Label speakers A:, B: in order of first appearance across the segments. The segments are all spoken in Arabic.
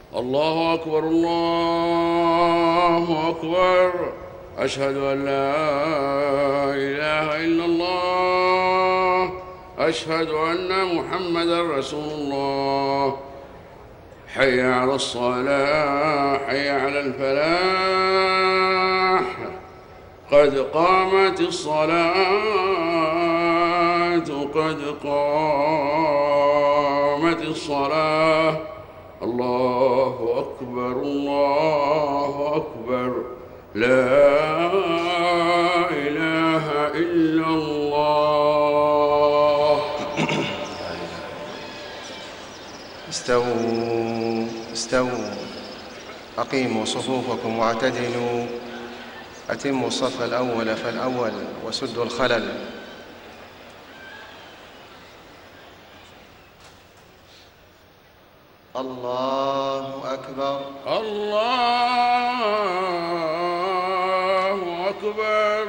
A: الله أكبر الله أكبر. أشهد أن لا إله إلا الله. أشهد أن محمدا رسول الله. حي على الصلاة، حي على الفلاح، قد قامت الصلاة، قد قامت الصلاة. الله أكبر الله أكبر. لا إله إلا الله.
B: استووا استووا، أقيموا صفوفكم واعتدلوا، أتموا الصف الأول فالأول وسدوا الخلل. الله أكبر
A: الله أكبر.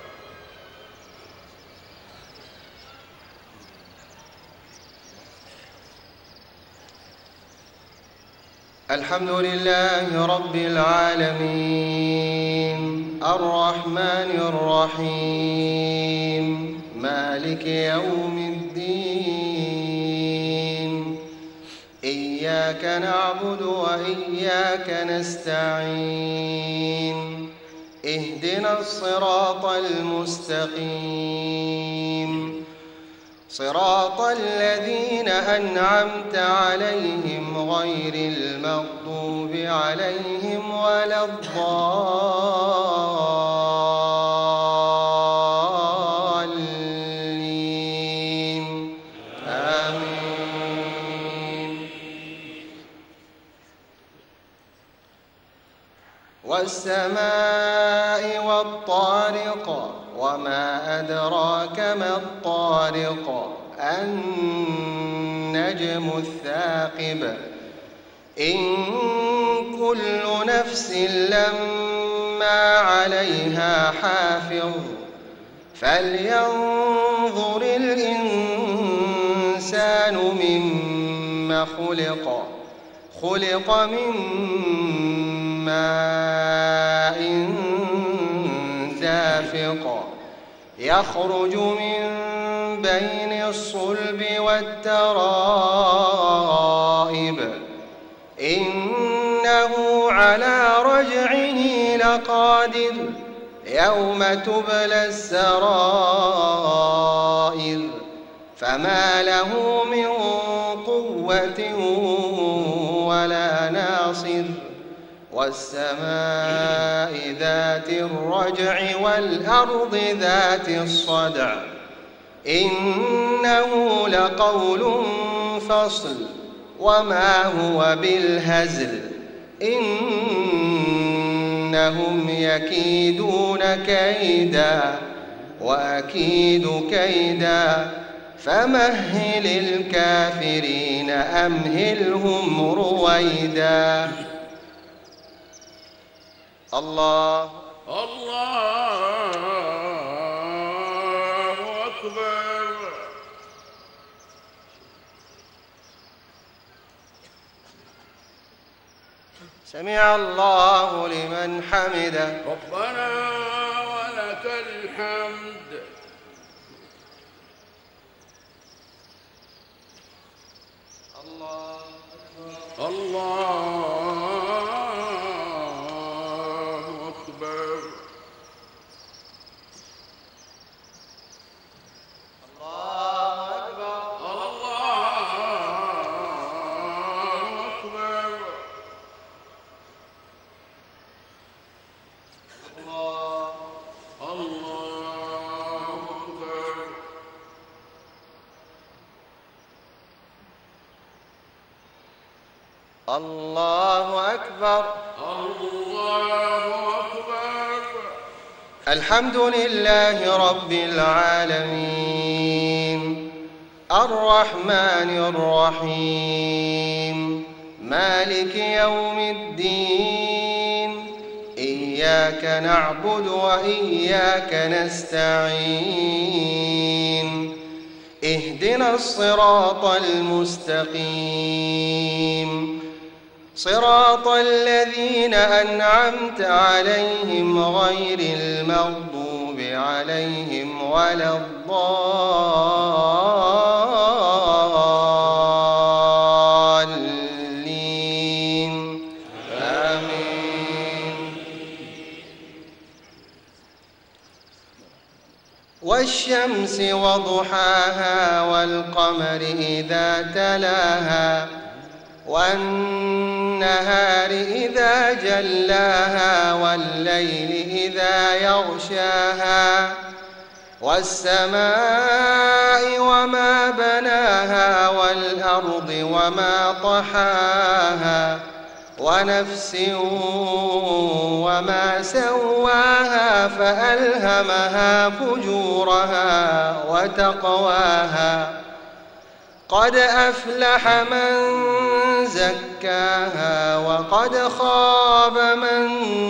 B: الحمد لله رب العالمين، الرحمن الرحيم، مالك يوم الدين. إياك نعبد وإياك نستعين، اهدنا الصراط المستقيم، صراط الذين أنعمت عليهم غير المغضوب عليهم ولا الضالين. آمين. والسماء والطارق، وما أدراك ما الطارق، النجم الثاقب. إن كل نفس لما عليها حافظ، فلينظر الإنسان مما خلق. خلق من ماء دافق، يخرج من بين الصلب والترائب. إنه على رجعه لقادر، يوم تبلى السرائر، فما له من قوة ولا ناصر. والسماء ذات الرجع والأرض ذات الصدع، إنه لقول فصل، وما هو بالهزل. إنهم يكيدون كيدا وأكيد كيدا، فمهل الكافرين أمهلهم رويدا. الله
A: أكبر.
B: سمع الله لمن حمده.
A: ربنا ولك الحمد.
B: الله أكبر.
A: الله أكبر.
B: الله أكبر.
A: الله أكبر.
B: الله أكبر.
A: الله أكبر.
B: الحمد لله رب العالمين، الرحمن الرحيم، مالك يوم الدين. إياك نعبد وإياك نستعين، اهدنا الصراط المستقيم، صراط الذين أنعمت عليهم غير المغضوب عليهم ولا الضالين آمين. والشمس وضحاها والقمر إذا تلاها والنهار إذا جلاها والليل إذا يغشاها والسماء وما بناها والأرض وما طحاها ونفس وما سواها فألهمها فجورها وتقواها قد أفلح من زكاها وقد خاب من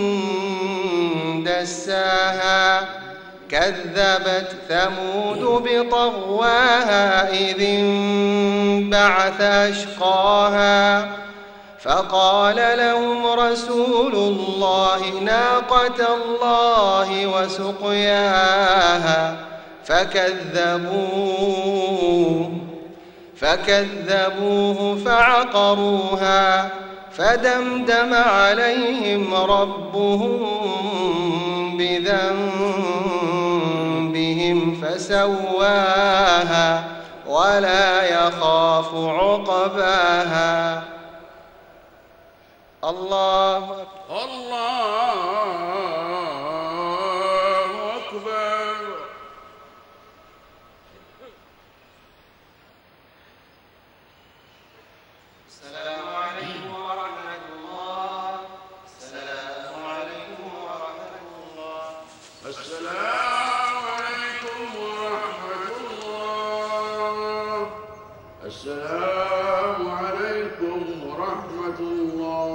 B: دساها كذبت ثمود بطغواها إذ انبعث أشقاها فقال لهم رسول الله ناقة الله وسقياها فكذبوه فعقروها فدمدم عليهم ربهم بذنبهم فسواها ولا يخاف عقباها. الله أكبر.
A: الله أكبر.
B: السلام عليكم ورحمة الله. السلام عليكم ورحمة الله.
A: السلام عليكم ورحمة الله. السلام عليكم ورحمة الله.